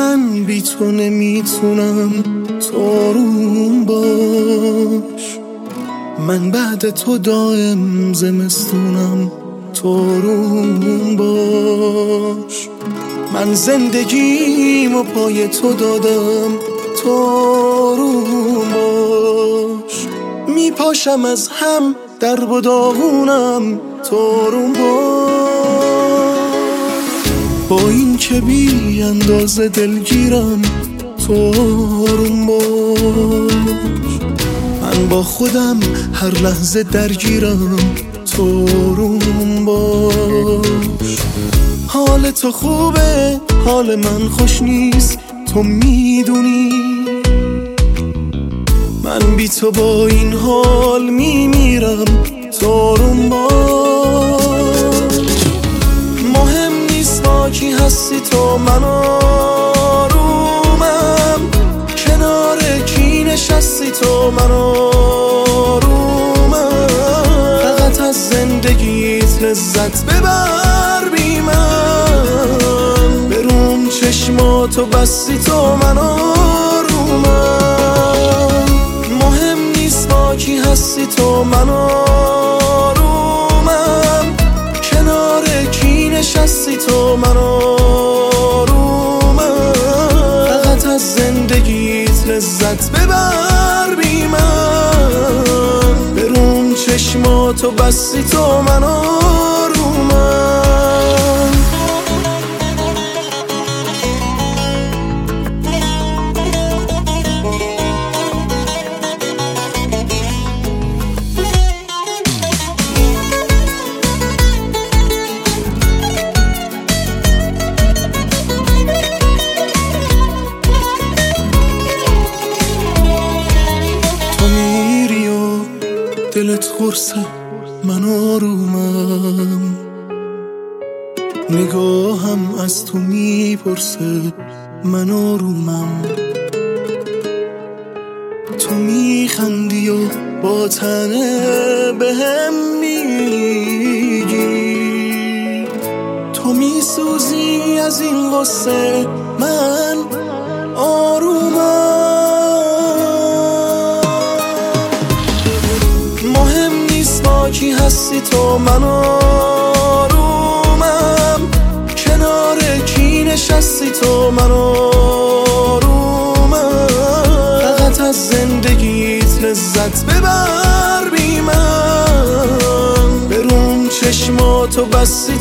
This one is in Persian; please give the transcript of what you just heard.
من بی تو نمیتونم، تو روم باش. من بعد تو دائم زمستونم، تو روم باش. من زندگیمو پای تو دادم، تو روم باش. میپاشم از هم درب و داغونم، تو روم باش. با این که بی اندازه دلگیرم، تو روم باش. من با خودم هر لحظه درگیرم، تو روم باش. حال تو خوبه، حال من خوش نیست، تو میدونی. من بی تو با این حال میمیرم، تو روم باش. مهم نیست با کی هستی تو، من آرومم. کنار کی نشستی تو، من آرومم. فقط از زندگیت لذت ببر بی من. بروم چشماتو بستی تو، من آرومم. مهم نیست با کی هستی تو، من آرومم. کنار کی نشستی تو، من آرومم. فقط از زندگیت لذت ببر بی من. بروم چشماتو بستی تو، من آرومم. دلت قرصه، من آرومم. نگاهم از تو میپرسه، من آرومم. تو میخندی و با تنه بهم میگی، تو میسوزی از این قصه، من آرومم. کی هستی تو، من آرومم. کنار کی نشستی تو، من آرومم. فقط از زندگیت لذت ببر بی من. بروم چشماتو بستی